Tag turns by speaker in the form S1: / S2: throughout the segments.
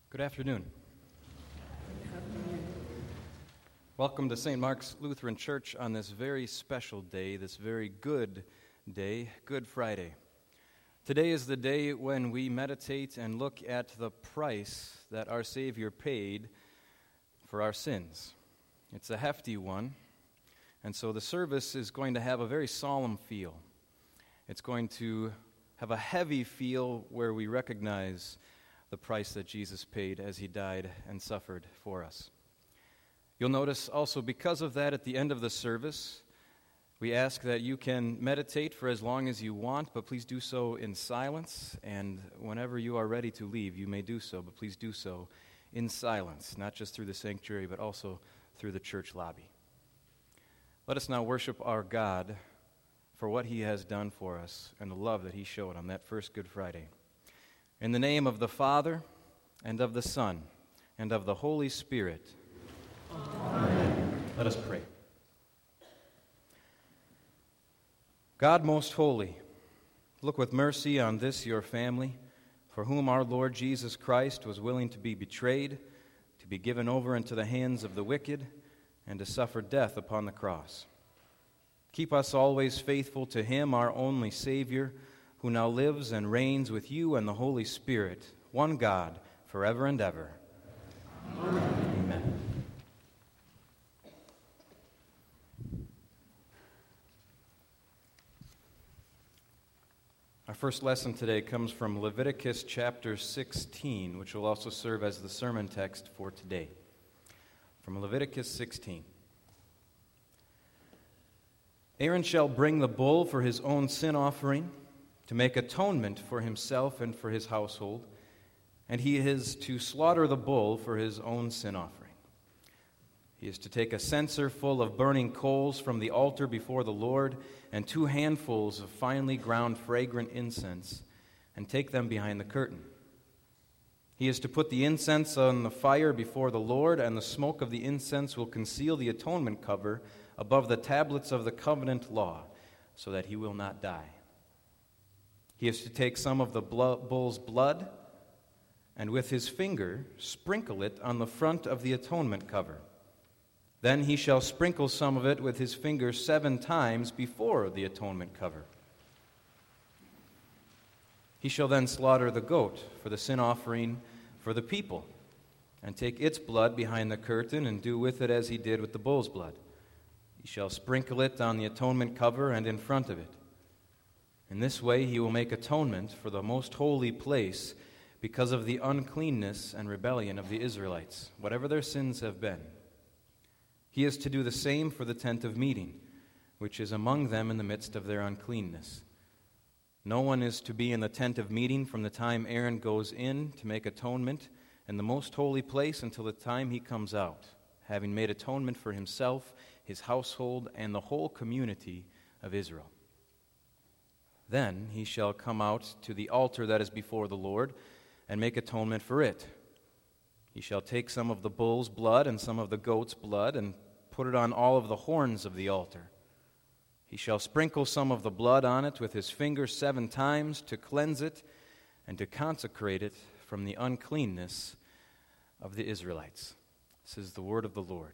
S1: Good afternoon. Welcome to St. Mark's Lutheran Church on this very special day, this very good day, Good Friday. Today is the day when we meditate and look at the price that our Savior paid for our sins. It's a hefty one, and so the service is going to have a very solemn feel. It's going to have a heavy feel where we recognize the price that Jesus paid as he died and suffered for us. You'll notice also because of that at the end of the service, we ask that you can meditate for as long as you want, but please do so in silence, and whenever you are ready to leave, you may do so, but please do so in silence, not just through the sanctuary, but also through the church lobby. Let us now worship our God for what he has done for us and the love that he showed on that first Good Friday. In the name of the Father, and of the Son, and of the Holy Spirit. Amen. Let us pray. God most holy, look with mercy on this your family, for whom our Lord Jesus Christ was willing to be betrayed, to be given over into the hands of the wicked, and to suffer death upon the cross. Keep us always faithful to him, our only Savior, who now lives and reigns with you and the Holy Spirit, one God, forever and ever. Amen. Amen. Our first lesson today comes from Leviticus chapter 16, which will also serve as the sermon text for today. From Leviticus 16. Aaron shall bring the bull for his own sin offering, to make atonement for himself and for his household, and he is to slaughter the bull for his own sin offering. He is to take a censer full of burning coals from the altar before the Lord, and 2 handfuls of finely ground fragrant incense, and take them behind the curtain. He is to put the incense on the fire before the Lord, and the smoke of the incense will conceal the atonement cover above the tablets of the covenant law, so that he will not die. He is to take some of the bull's blood, and with his finger sprinkle it on the front of the atonement cover. Then he shall sprinkle some of it with his finger 7 times before the atonement cover. He shall then slaughter the goat for the sin offering for the people, and take its blood behind the curtain, and do with it as he did with the bull's blood. He shall sprinkle it on the atonement cover and in front of it. In this way he will make atonement for the most holy place because of the uncleanness and rebellion of the Israelites, whatever their sins have been. He is to do the same for the tent of meeting, which is among them in the midst of their uncleanness. No one is to be in the tent of meeting from the time Aaron goes in to make atonement in the most holy place until the time he comes out, having made atonement for himself, his household, and the whole community of Israel. Then he shall come out to the altar that is before the Lord and make atonement for it. He shall take some of the bull's blood and some of the goat's blood and put it on all of the horns of the altar. He shall sprinkle some of the blood on it with his finger 7 times to cleanse it and to consecrate it from the uncleanness of the Israelites. This is the word of the Lord.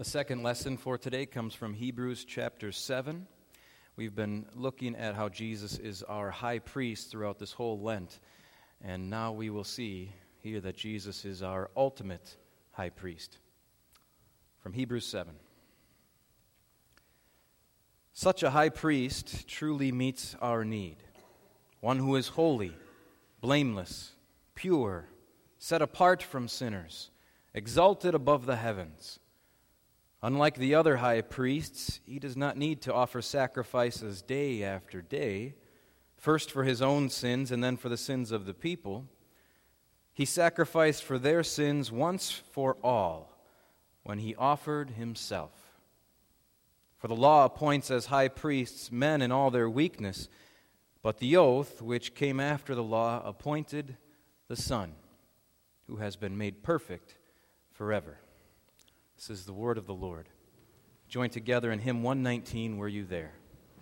S1: The second lesson for today comes from Hebrews chapter 7. We've been looking at how Jesus is our high priest throughout this whole Lent, and now we will see here that Jesus is our ultimate high priest. From Hebrews 7. Such a high priest truly meets our need, one who is holy, blameless, pure, set apart from sinners, exalted above the heavens. Unlike the other high priests, he does not need to offer sacrifices day after day, first for his own sins and then for the sins of the people. He sacrificed for their sins once for all when he offered himself. For the law appoints as high priests men in all their weakness, but the oath which came after the law appointed the Son, who has been made perfect forever. This is the word of the Lord. Join together in hymn 119, Were You There?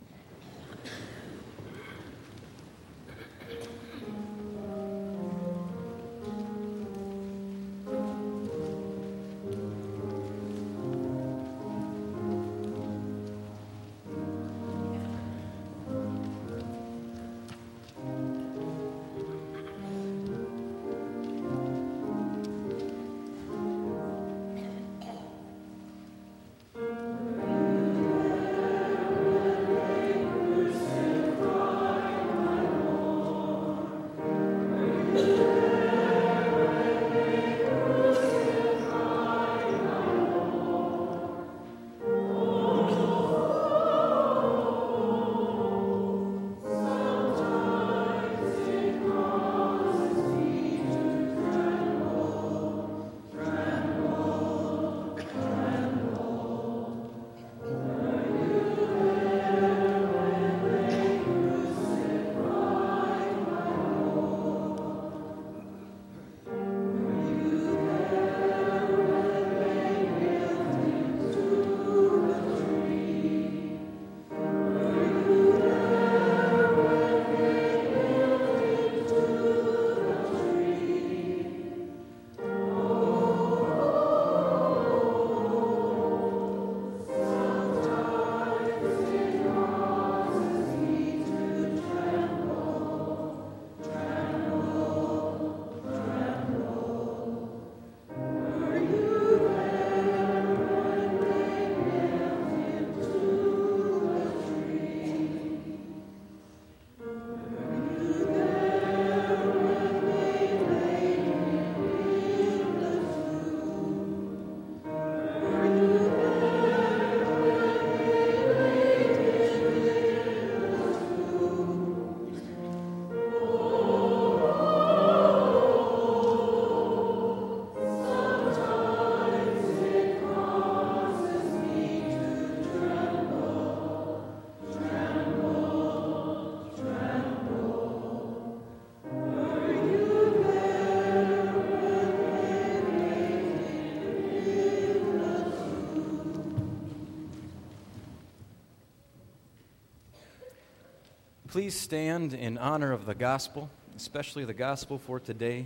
S1: Please stand in honor of the gospel, especially the gospel for today.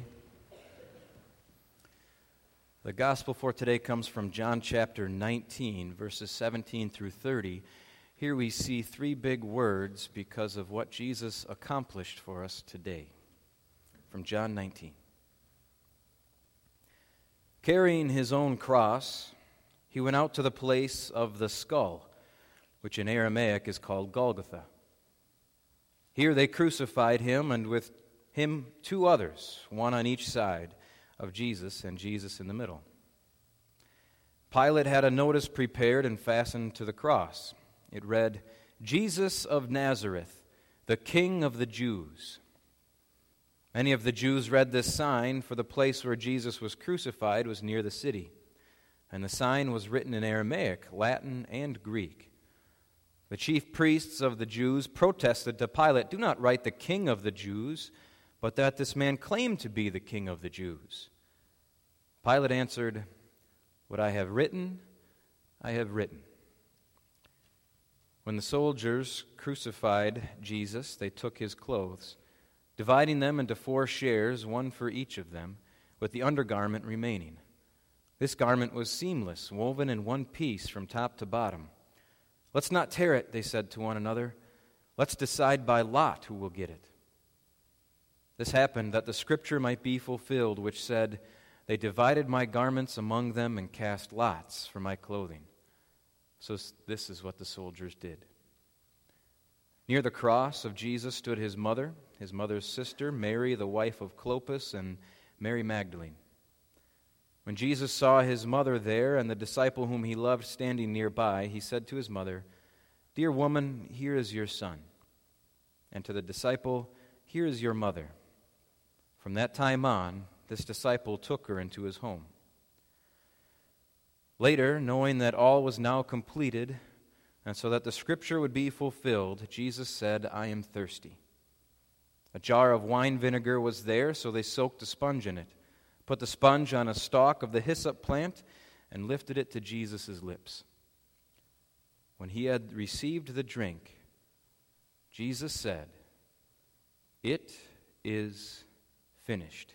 S1: The gospel for today comes from John chapter 19, verses 17 through 30. Here we see three big words because of what Jesus accomplished for us today. From John 19. Carrying his own cross, he went out to the place of the skull, which in Aramaic is called Golgotha. Here they crucified him, and with him two others, one on each side of Jesus and Jesus in the middle. Pilate had a notice prepared and fastened to the cross. It read, "Jesus of Nazareth, the King of the Jews." Many of the Jews read this sign, for the place where Jesus was crucified was near the city, and the sign was written in Aramaic, Latin, and Greek. The chief priests of the Jews protested to Pilate, "Do not write the King of the Jews, but that this man claimed to be the King of the Jews." Pilate answered, "What I have written, I have written." When the soldiers crucified Jesus, they took his clothes, dividing them into 4 shares, one for each of them, with the undergarment remaining. This garment was seamless, woven in one piece from top to bottom. Let's not tear it, they said to one another. Let's decide by lot who will get it. This happened that the scripture might be fulfilled, which said, They divided my garments among them and cast lots for my clothing. So this is what the soldiers did. Near the cross of Jesus stood his mother's sister, Mary, the wife of Clopas, and Mary Magdalene. When Jesus saw his mother there and the disciple whom he loved standing nearby, he said to his mother, Dear woman, here is your son. And to the disciple, Here is your mother. From that time on, this disciple took her into his home. Later, knowing that all was now completed, and so that the scripture would be fulfilled, Jesus said, I am thirsty. A jar of wine vinegar was there, so they soaked a sponge in it, put the sponge on a stalk of the hyssop plant, and lifted it to Jesus' lips. When he had received the drink, Jesus said, It is finished.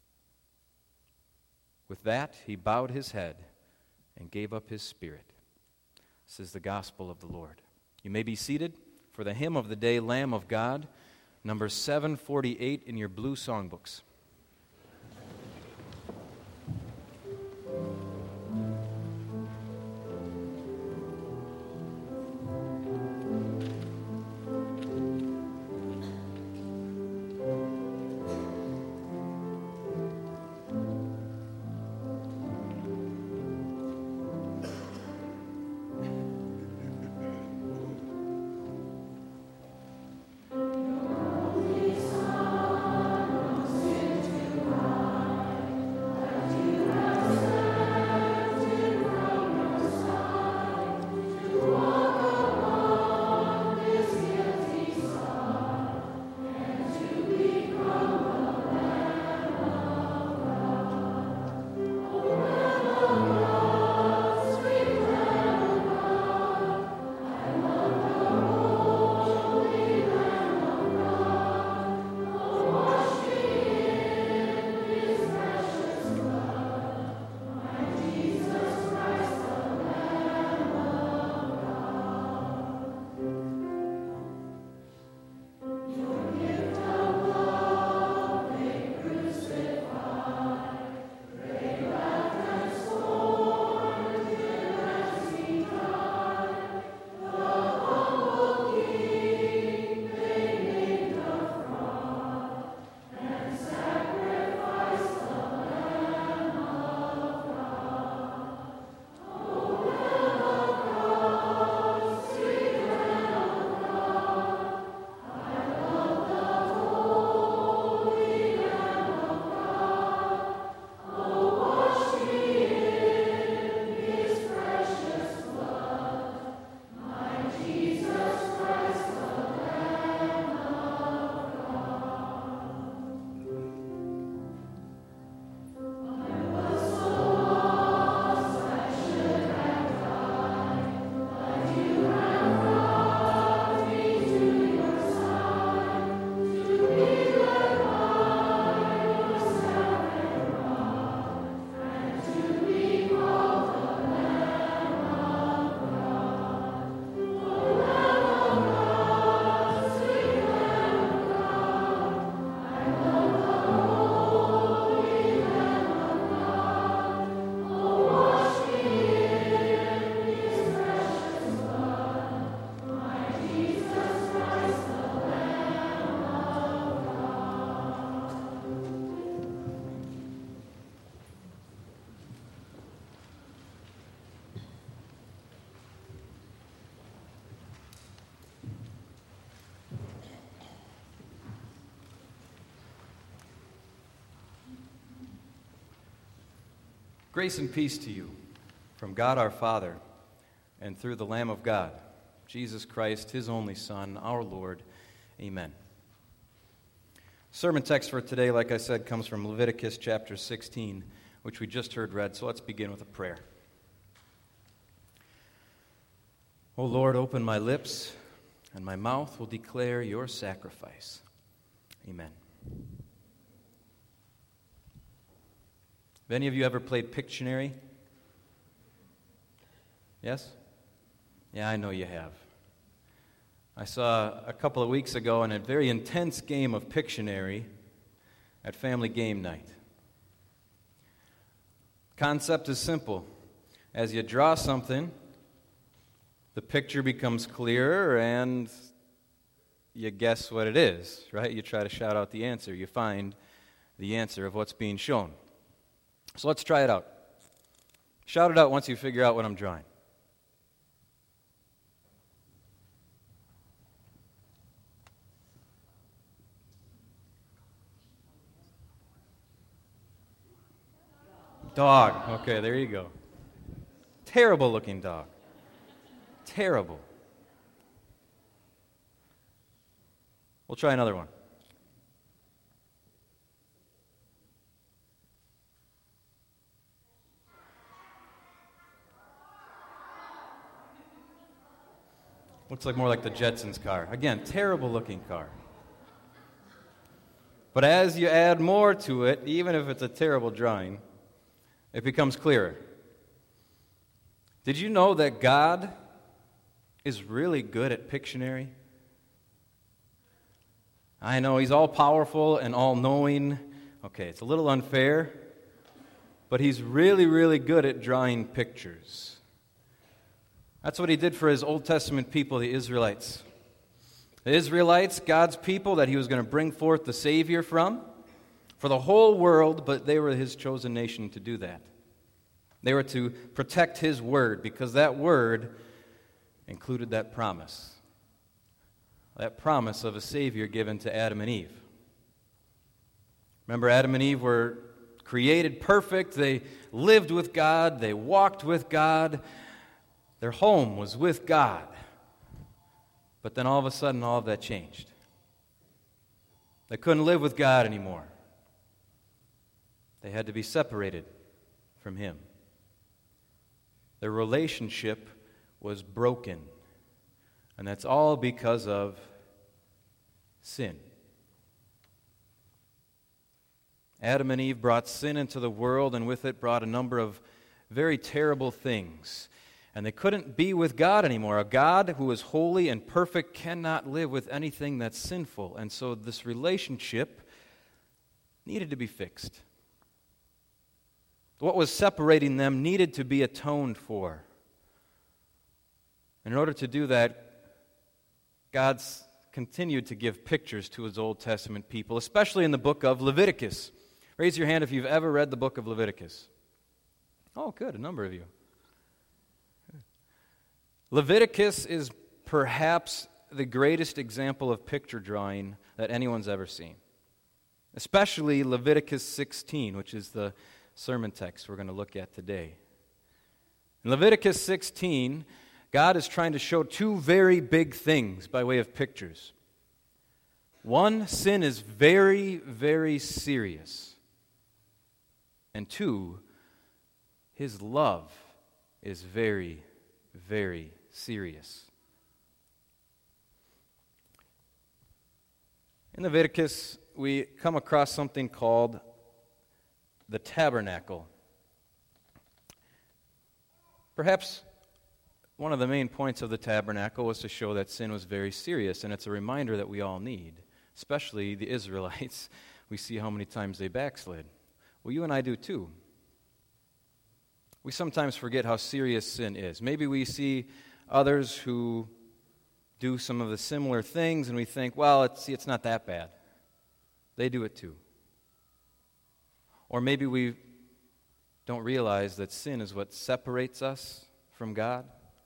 S1: With that, he bowed his head and gave up his spirit. This is the gospel of the Lord. You may be seated for the hymn of the day, Lamb of God, number 748 in your blue songbooks. Grace and peace to you from God our Father and through the Lamb of God, Jesus Christ, his only Son, our Lord. Amen. Sermon text for today, like I said, comes from Leviticus chapter 16, which we just heard read. So let's begin with a prayer. O Lord, open my lips, and my mouth will declare your sacrifice. Amen. Have any of you ever played Pictionary Yes? Yeah, I know you have. I saw a couple of weeks ago in a very intense game of Pictionary at family game night. Concept is simple. As you draw something, the picture becomes clearer and you guess what it is, right? You try to shout out the answer. You find the answer of what's being shown. So let's try it out. Shout it out once you figure out what I'm drawing. Dog. Okay, there you go. Terrible looking dog. Terrible. We'll try another one. Looks like more like the Jetsons car. Again, terrible looking car. But as you add more to it, even if it's a terrible drawing, it becomes clearer. Did you know that God is really good at Pictionary? I know He's all-powerful and all-knowing. Okay, it's a little unfair, but He's really, really good at drawing pictures. That's what He did for His Old Testament people, the Israelites. The Israelites, God's people that He was going to bring forth the Savior from, for the whole world, but they were His chosen nation to do that. They were to protect His word, because that word included that promise of a Savior given to Adam and Eve. Remember, Adam and Eve were created perfect. They lived with God. They walked with God. Their home was with God. But then all of a sudden, all of that changed. They couldn't live with God anymore. They had to be separated from Him. Their relationship was broken. And that's all because of sin. Adam and Eve brought sin into the world, and with it brought a number of very terrible things. And they couldn't be with God anymore. A God who is holy and perfect cannot live with anything that's sinful. And so this relationship needed to be fixed. What was separating them needed to be atoned for. And in order to do that, God's continued to give pictures to His Old Testament people, especially in the book of Leviticus. Raise your hand if you've ever read the book of Leviticus. Oh, good, a number of you. Leviticus is perhaps the greatest example of picture drawing that anyone's ever seen. Especially Leviticus 16, which is the sermon text we're going to look at today. In Leviticus 16, God is trying to show two very big things by way of pictures. One, sin is very, very serious. And two, His love is very, very serious. In Leviticus, we come across something called the tabernacle. Perhaps one of the main points of the tabernacle was to show that sin was very serious, and it's a reminder that we all need, especially the Israelites. We see how many times they backslid. Well, you and I do too. We sometimes forget how serious sin is. Maybe we see others who do some of the similar things, and we think, well, it's not that bad. They do it too. Or maybe we don't realize that sin is what separates us from God.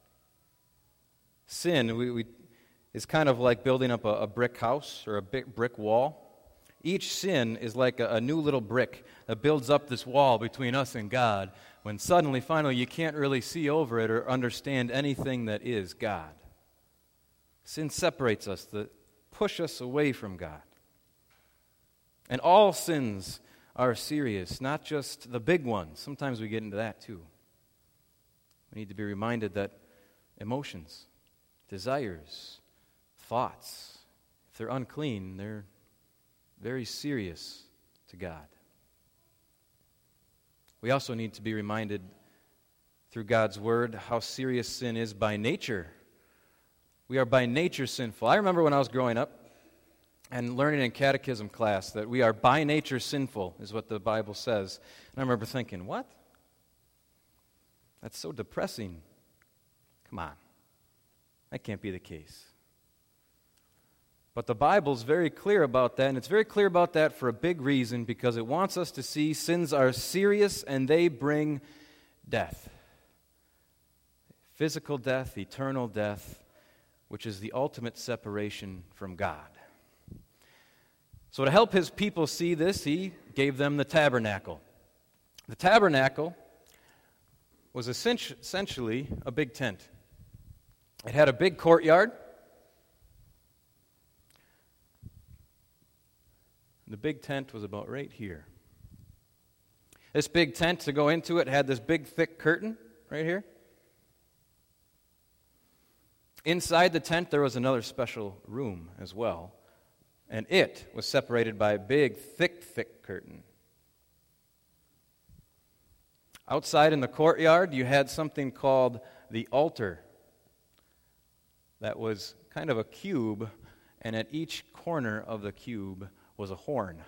S1: Sin is kind of like building up a brick house or a brick wall. Each sin is like a new little brick that builds up this wall between us and God, when suddenly, finally, you can't really see over it or understand anything that is God. Sin separates us, that push us away from God. And all sins are serious, not just the big ones. Sometimes we get into that too. We need to be reminded that emotions, desires, thoughts, if they're unclean, they're very serious to God. We also need to be reminded through God's Word how serious sin is by nature. We are by nature sinful. I remember when I was growing up and learning in catechism class that we are by nature sinful, is what the Bible says. And I remember thinking, what? That's so depressing. Come on. That can't be the case. But the Bible's very clear about that, and it's very clear about that for a big reason, because it wants us to see sins are serious and they bring death. Physical death, eternal death, which is the ultimate separation from God. So to help his people see this, he gave them the tabernacle. The tabernacle was essentially a big tent. It had a big courtyard. The big tent was about right here. This big tent, to go into it, had this big thick curtain right here. Inside the tent, there was another special room as well, and it was separated by a big, thick curtain. Outside in the courtyard, you had something called the altar. That was kind of a cube, and at each corner of the cube was a horn.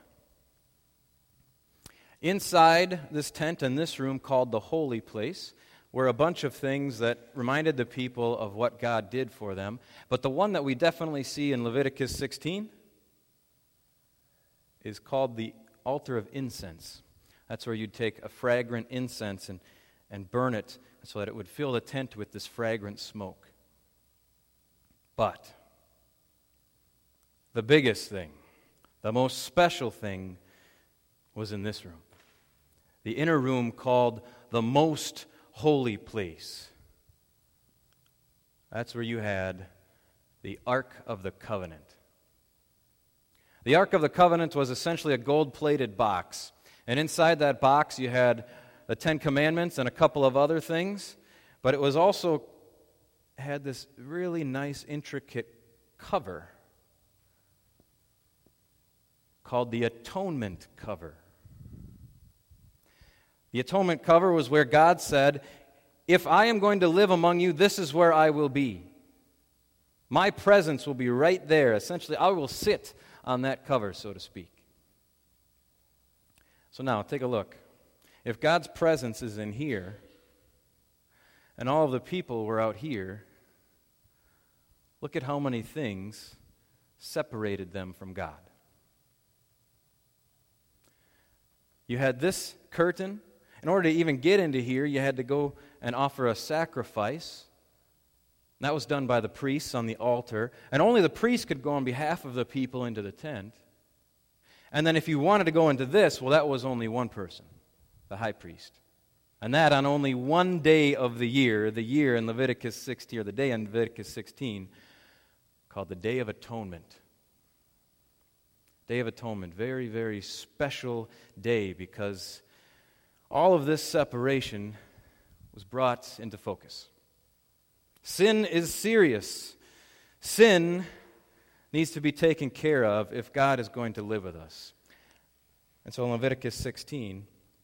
S1: Inside this tent and this room, called the holy place, were a bunch of things that reminded the people of what God did for them. But the one that we definitely see in Leviticus 16 is called the altar of incense. That's where you'd take a fragrant incense and burn it so that it would fill the tent with this fragrant smoke. But the biggest thing, the most special thing, was in this room. The inner room called the most holy place. That's where you had the Ark of the Covenant. The Ark of the Covenant was essentially a gold-plated box. And inside that box you had the Ten Commandments and a couple of other things. But it was also had this really nice, intricate cover called the atonement cover. The atonement cover was where God said, if I am going to live among you, this is where I will be. My presence will be right there. Essentially, I will sit on that cover, so to speak. So now, take a look. If God's presence is in here, and all of the people were out here, look at how many things separated them from God. You had this curtain. In order to even get into here, you had to go and offer a sacrifice. That was done by the priests on the altar. And only the priest could go on behalf of the people into the tent. And then if you wanted to go into this, well, that was only one person, the high priest. And that on only one day of the year in Leviticus 16, or the day in Leviticus 16, called the Day of Atonement. Day of Atonement, very, very special day, because all of this separation was brought into focus. Sin is serious. Sin needs to be taken care of if God is going to live with us. And so in Leviticus 16,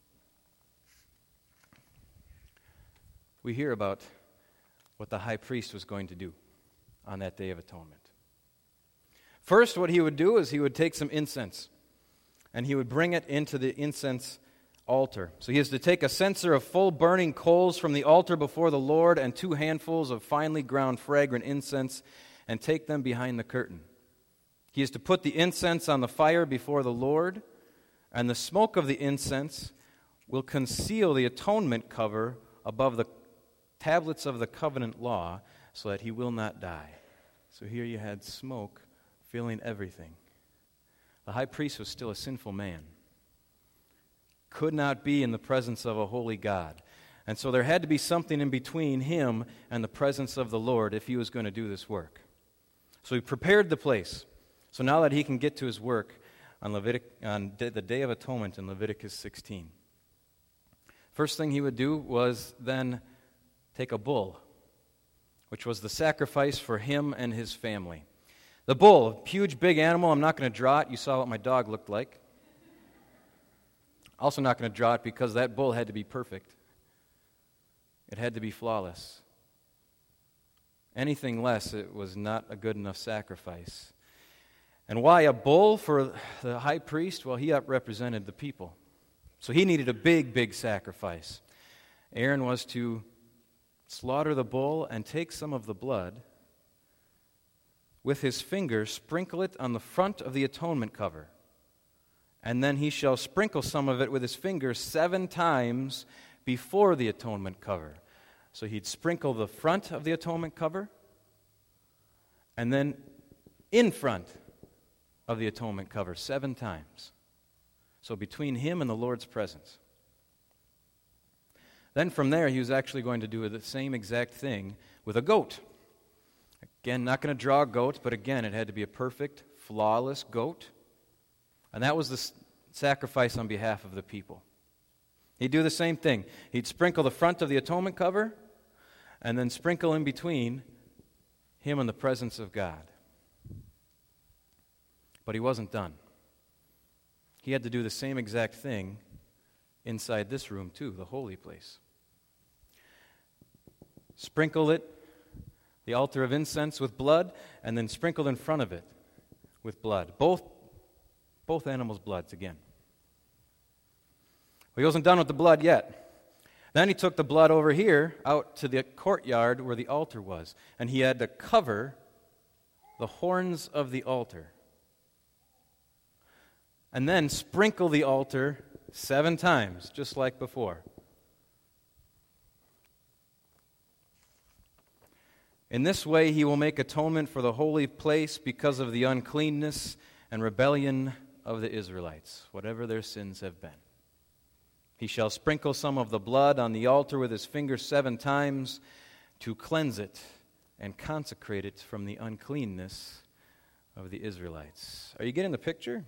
S1: we hear about what the high priest was going to do on that Day of Atonement. First, what he would do is he would take some incense, and he would bring it into the incense altar. So he is to take a censer of full burning coals from the altar before the Lord and 2 handfuls of finely ground fragrant incense and take them behind the curtain. He is to put the incense on the fire before the Lord, and the smoke of the incense will conceal the atonement cover above the tablets of the covenant law so that he will not die. So here you had smoke filling everything. The high priest was still a sinful man. Could not be in the presence of a holy God. And so there had to be something in between him and the presence of the Lord if he was going to do this work. So he prepared the place. So now that he can get to his work on the Day of Atonement in Leviticus 16. First thing he would do was then take a bull, which was the sacrifice for him and his family. The bull, a huge big animal. I'm not going to draw it. You saw what my dog looked like. Also not going to draw it because that bull had to be perfect. It had to be flawless. Anything less, it was not a good enough sacrifice. And why a bull for the high priest? Well, he represented the people. So he needed a big, big sacrifice. Aaron was to slaughter the bull and take some of the blood with his finger, sprinkle it on the front of the atonement cover. And then he shall sprinkle some of it with his finger 7 times before the atonement cover. So he'd sprinkle the front of the atonement cover, and then in front of the atonement cover 7 times. So between him and the Lord's presence. Then from there, he was actually going to do the same exact thing with a goat. Again, not going to draw a goat, but again, it had to be a perfect, flawless goat. And that was the sacrifice on behalf of the people. He'd do the same thing. He'd sprinkle the front of the atonement cover, and then sprinkle in between him and the presence of God. But he wasn't done. He had to do the same exact thing inside this room too, the holy place. Sprinkle it, the altar of incense, with blood, and then sprinkle in front of it with blood. Both animals' bloods again. Well, he wasn't done with the blood yet. Then he took the blood over here out to the courtyard where the altar was, and he had to cover the horns of the altar. And then sprinkle the altar 7 times, just like before. In this way, he will make atonement for the holy place because of the uncleanness and rebellion of the Israelites, whatever their sins have been. He shall sprinkle some of the blood on the altar with his finger 7 times to cleanse it and consecrate it from the uncleanness of the Israelites. Are you getting the picture?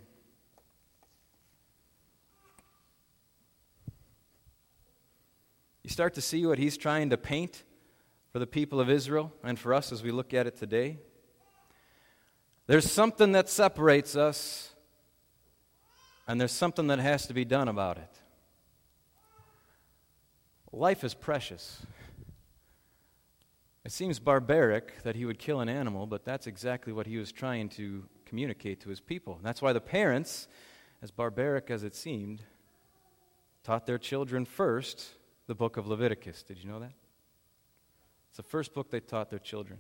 S1: You start to see what he's trying to paint for the people of Israel and for us as we look at it today. There's something that separates us, and there's something that has to be done about it. Life is precious. It seems barbaric that he would kill an animal, but that's exactly what he was trying to communicate to his people. And that's why the parents, as barbaric as it seemed, taught their children first the book of Leviticus. Did you know that? It's the first book they taught their children.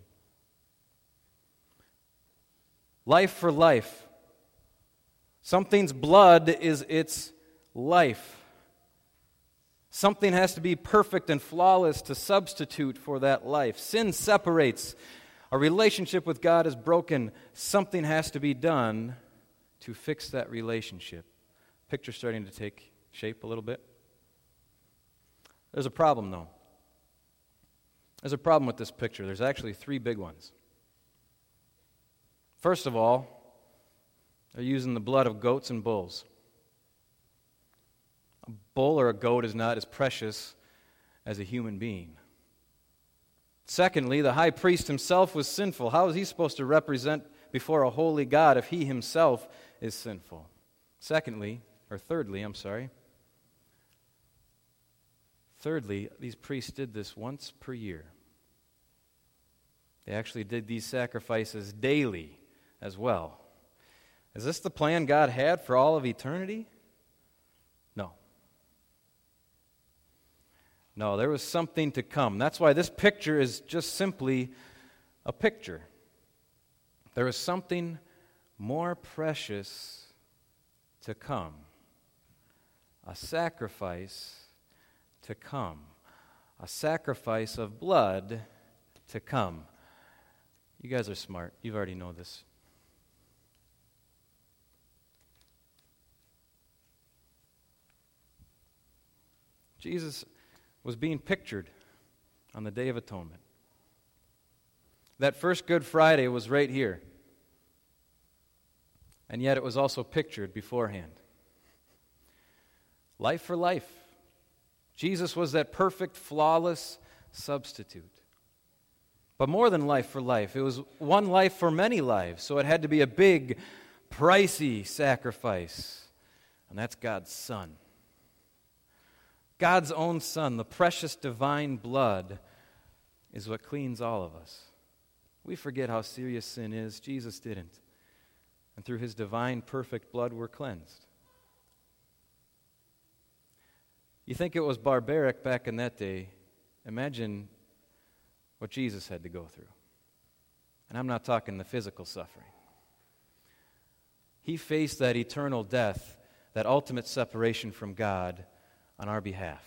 S1: Life for life. Something's blood is its life. Something has to be perfect and flawless to substitute for that life. Sin separates. Our relationship with God is broken. Something has to be done to fix that relationship. Picture starting to take shape a little bit. There's a problem, though. There's a problem with this picture. There's actually 3 big ones. First of all, they're using the blood of goats and bulls. A bull or a goat is not as precious as a human being. Secondly, the high priest himself was sinful. How is he supposed to represent before a holy God if he himself is sinful? Thirdly, these priests did this once per year. They actually did these sacrifices daily as well. Is this the plan God had for all of eternity? No, there was something to come. That's why this picture is just simply a picture. There is something more precious to come. A sacrifice to come. A sacrifice of blood to come. You guys are smart. You already know this. Jesus was being pictured on the Day of Atonement. That first Good Friday was right here. And yet it was also pictured beforehand. Life for life. Jesus was that perfect, flawless substitute. But more than life for life, it was one life for many lives. So it had to be a big, pricey sacrifice. And that's God's Son. God's own Son, the precious divine blood, is what cleans all of us. We forget how serious sin is. Jesus didn't. And through his divine, perfect blood, we're cleansed. You think it was barbaric back in that day? Imagine what Jesus had to go through. And I'm not talking the physical suffering. He faced that eternal death, that ultimate separation from God on our behalf.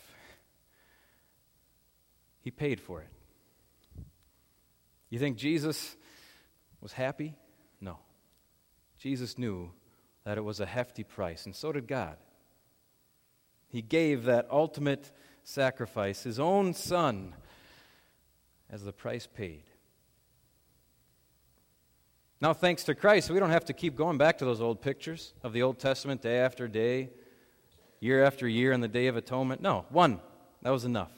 S1: He paid for it. You think Jesus was happy? No. Jesus knew that it was a hefty price, and so did God. He gave that ultimate sacrifice, his own Son, as the price paid. Now, thanks to Christ, we don't have to keep going back to those old pictures of the Old Testament day after day, year after year on the Day of Atonement. No, one. That was enough.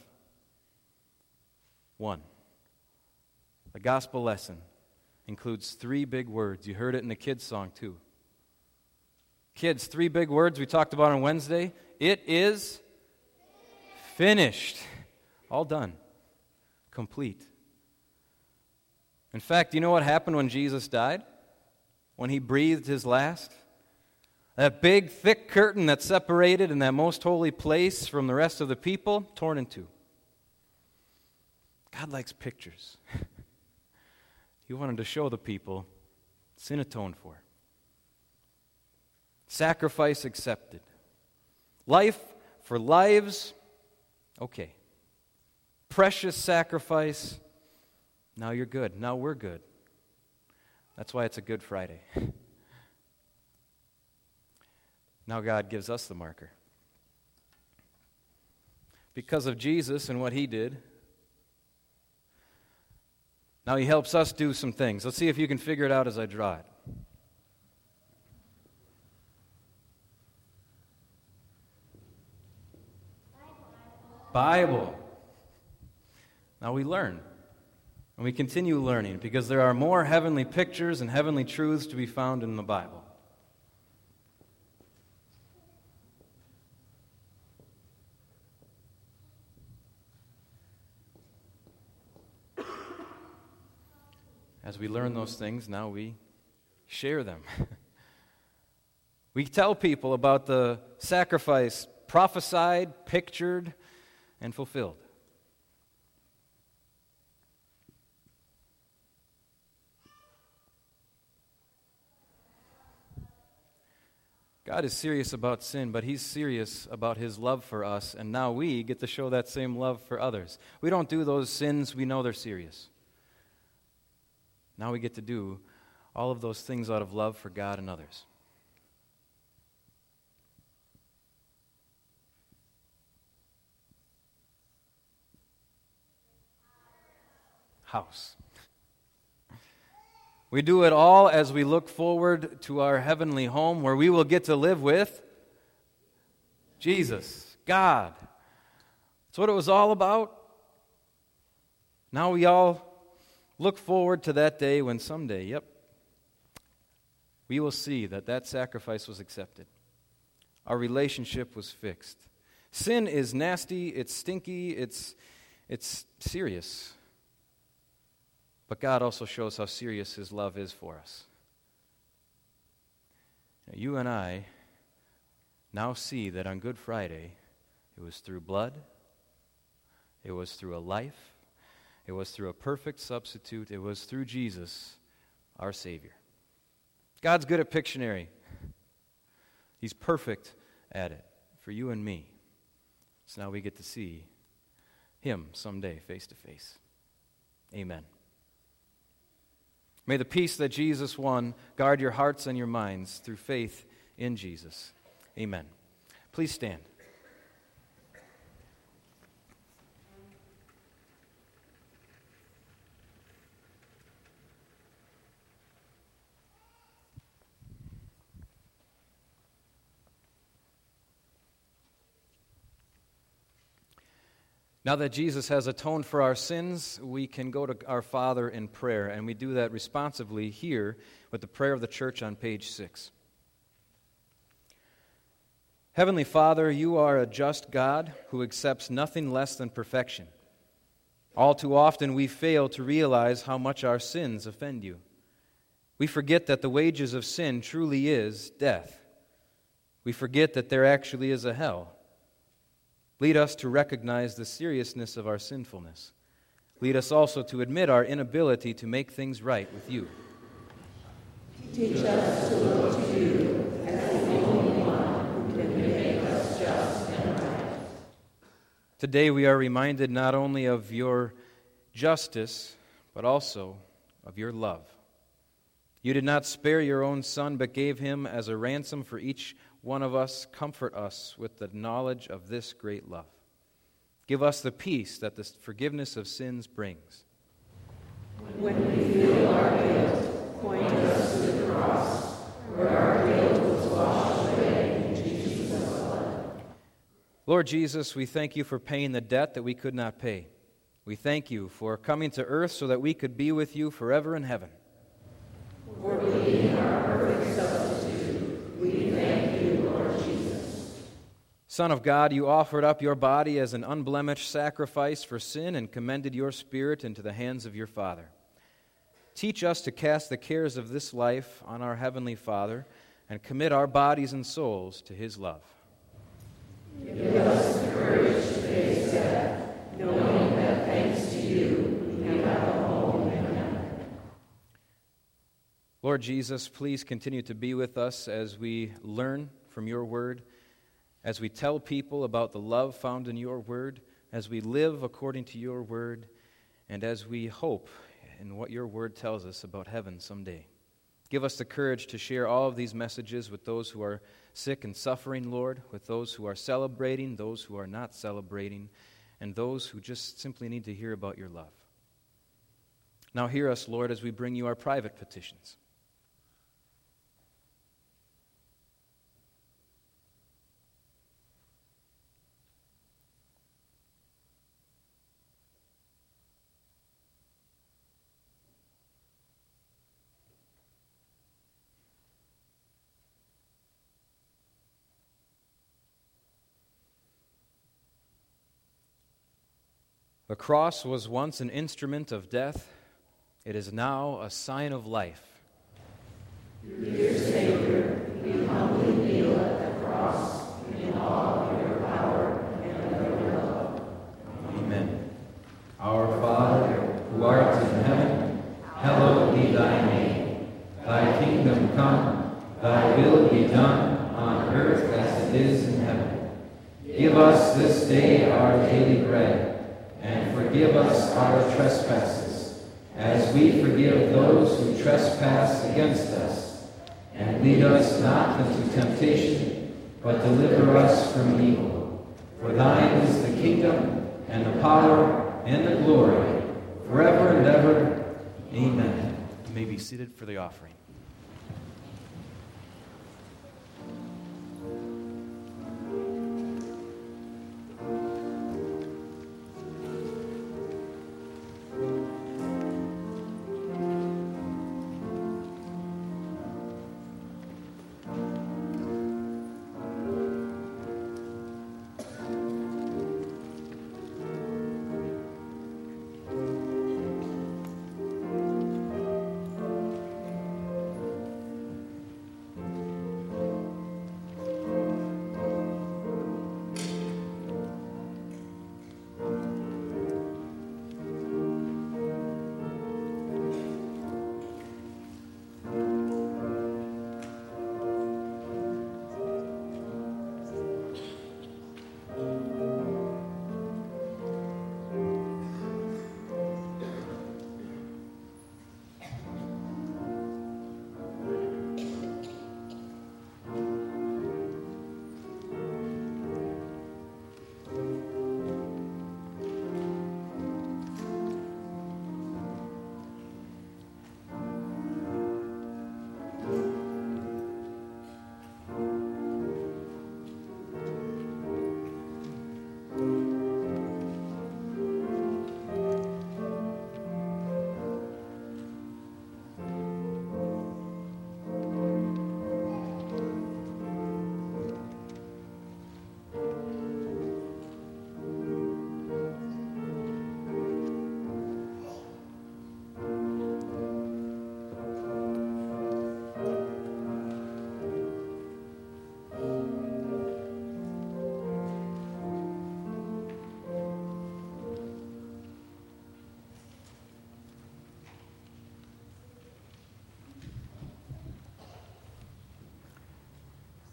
S1: One. The gospel lesson includes 3 big words. You heard it in the kids' song, too. Kids, 3 big words we talked about on Wednesday. It is finished. All done. Complete. In fact, you know what happened when Jesus died? When he breathed his last? That big, thick curtain that separated in that most holy place from the rest of the people, torn in two. God likes pictures. He wanted to show the people sin atoned for. Sacrifice accepted. Life for lives, okay. Precious sacrifice, now you're good. Now we're good. That's why it's a Good Friday. Now God gives us the marker. Because of Jesus and what he did, now he helps us do some things. Let's see if you can figure it out as I draw it. Bible. Now we learn. And we continue learning because there are more heavenly pictures and heavenly truths to be found in the Bible. As we learn those things, now we share them. We tell people about the sacrifice prophesied, pictured, and fulfilled. God is serious about sin, but he's serious about his love for us, and now we get to show that same love for others. We don't do those sins, we know they're serious. Now we get to do all of those things out of love for God and others. House. We do it all as we look forward to our heavenly home where we will get to live with Jesus, God. That's what it was all about. Now we all look forward to that day when someday, we will see that that sacrifice was accepted. Our relationship was fixed. Sin is nasty, it's stinky, it's serious. But God also shows how serious his love is for us. Now, you and I now see that on Good Friday, it was through blood, it was through a life, it was through a perfect substitute, it was through Jesus, our Savior. God's good at Pictionary. He's perfect at it for you and me. So now we get to see him someday face to face. Amen. May the peace that Jesus won guard your hearts and your minds through faith in Jesus. Amen. Please stand. Now that Jesus has atoned for our sins, we can go to our Father in prayer, and we do that responsively here with the prayer of the church on page 6. Heavenly Father, you are a just God who accepts nothing less than perfection. All too often we fail to realize how much our sins offend you. We forget that the wages of sin truly is death. We forget that there actually is a hell. Lead us to recognize the seriousness of our sinfulness. Lead us also to admit our inability to make things right with you.
S2: Teach us to look to you as the only one who can make us just and right.
S1: Today we are reminded not only of your justice, but also of your love. You did not spare your own Son, but gave him as a ransom for each one of us. Comfort us with the knowledge of this great love. Give us the peace that the forgiveness of sins brings.
S2: When we feel our guilt, point us to the cross, where our guilt was washed away in Jesus' blood.
S1: Lord Jesus, we thank you for paying the debt that we could not pay. We thank you for coming to earth so that we could be with you forever in heaven.
S2: For being our perfect substitute, we thank you, Lord Jesus.
S1: Son of God, you offered up your body as an unblemished sacrifice for sin and commended your spirit into the hands of your Father. Teach us to cast the cares of this life on our Heavenly Father and commit our bodies and souls to his love.
S2: Give us the courage to face death, knowing that thanks to you, we have a home in heaven.
S1: Lord Jesus, please continue to be with us as we learn from your word, as we tell people about the love found in your word, as we live according to your word, and as we hope in what your word tells us about heaven someday. Give us the courage to share all of these messages with those who are sick and suffering, Lord, with those who are celebrating, those who are not celebrating, and those who just simply need to hear about your love. Now hear us, Lord, as we bring you our private petitions. The cross was once an instrument of death. It is now a sign of life.
S2: Dear Savior, we humbly kneel at the cross in awe of your power and of your love.
S1: Amen. Our Father, who art in heaven, hallowed be thy name. Thy kingdom come, thy will be done on earth as it is in heaven. Give us this day our daily bread, and forgive us our trespasses, as we forgive those who trespass against us. And lead us not into temptation, but deliver us from evil. For thine is the kingdom, and the power, and the glory, forever and ever. Amen. You may be seated for the offering.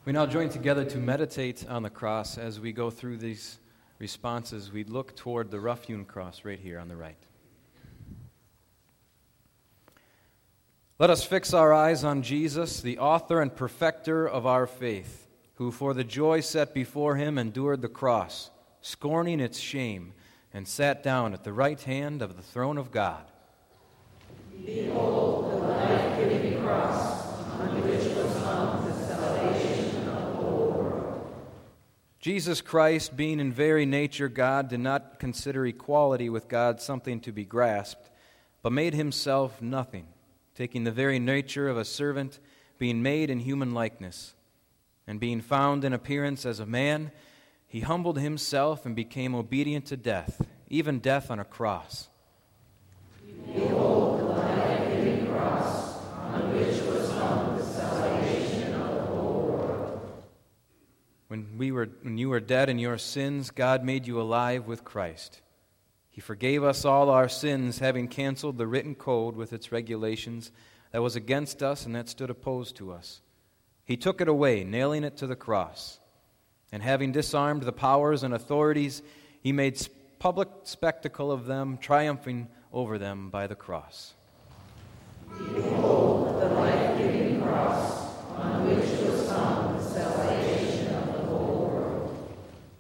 S1: We now join together to meditate on the cross. As we go through these responses, we look toward the rough-hewn cross right here on the right. Let us fix our eyes on Jesus, the author and perfecter of our faith, who for the joy set before him endured the cross, scorning its shame, and sat down at the right hand of the throne of God.
S2: Behold, the life-giving cross, on which was hung the salvation of the whole world.
S1: Jesus Christ, being in very nature God, did not consider equality with God something to be grasped, but made himself nothing, taking the very nature of a servant, being made in human likeness. And being found in appearance as a man, he humbled himself and became obedient to death, even death on a cross.
S2: Behold, the life-giving cross, on which was hung the salvation of the whole world.
S1: When you were dead in your sins, God made you alive with Christ. He forgave us all our sins, having canceled the written code with its regulations that was against us and that stood opposed to us. He took it away, nailing it to the cross. And having disarmed the powers and authorities, he made public spectacle of them, triumphing over them by the cross.
S2: Behold, the life-giving cross, on which was hung the salvation of the whole world.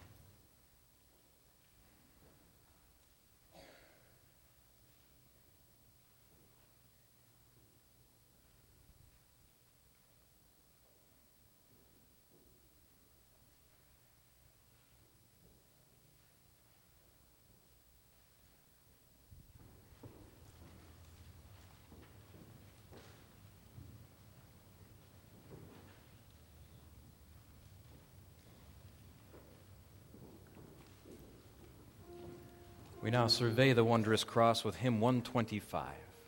S1: We now survey the wondrous cross with hymn 125.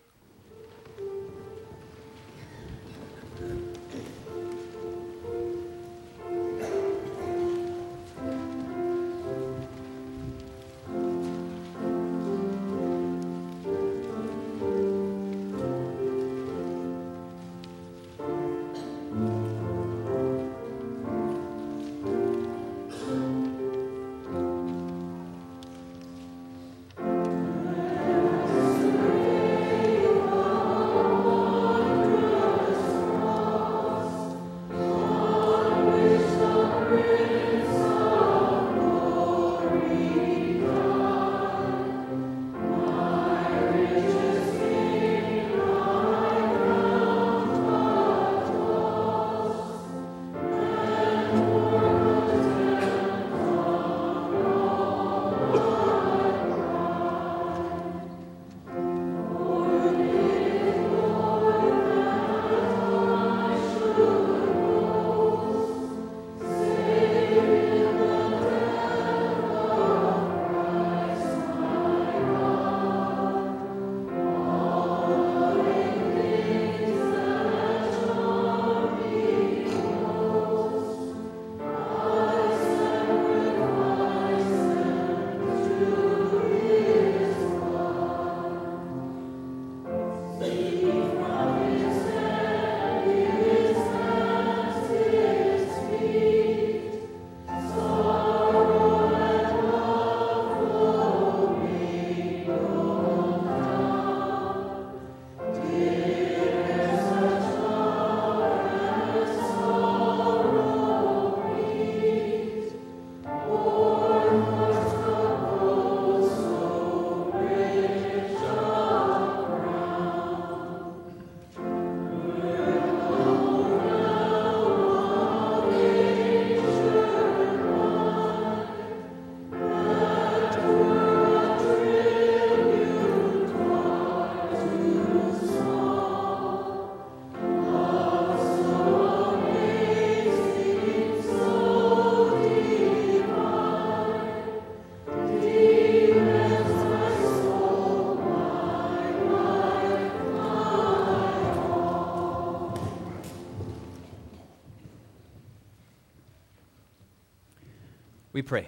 S1: We pray.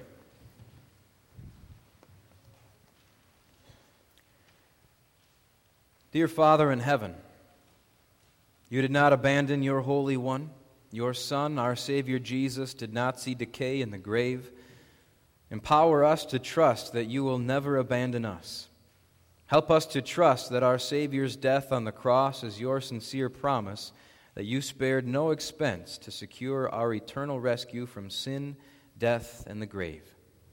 S1: Dear Father in heaven, you did not abandon your Holy One, Your Son, our Savior Jesus, did not see decay in the grave. Empower us to trust that you will never abandon us. Help us to trust that our Savior's death on the cross is your sincere promise, that you spared no expense to secure our eternal rescue from sin, death, and the grave.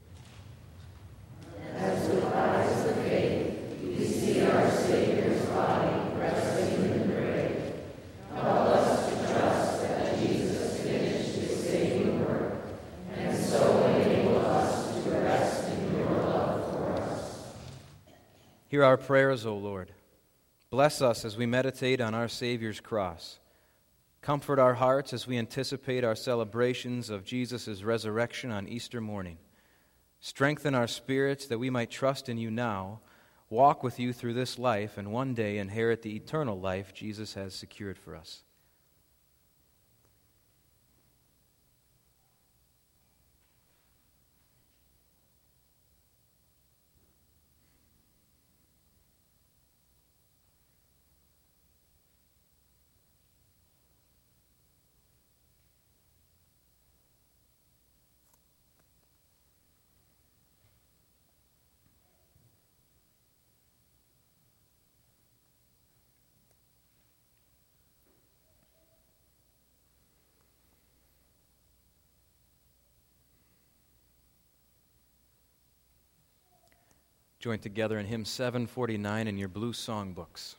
S2: As with eyes of faith, we see our Savior's body resting in the grave. Help us to trust that Jesus finished his saving work, and so enable us to rest in your love for us.
S1: Hear our prayers, O Lord. Bless us as we meditate on our Savior's cross. Comfort our hearts as we anticipate our celebrations of Jesus' resurrection on Easter morning. Strengthen our spirits that we might trust in you now, walk with you through this life, and one day inherit the eternal life Jesus has secured for us. Join together in hymn 749 in your blue songbooks.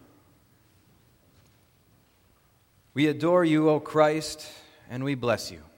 S1: We adore you, O Christ, and we bless you.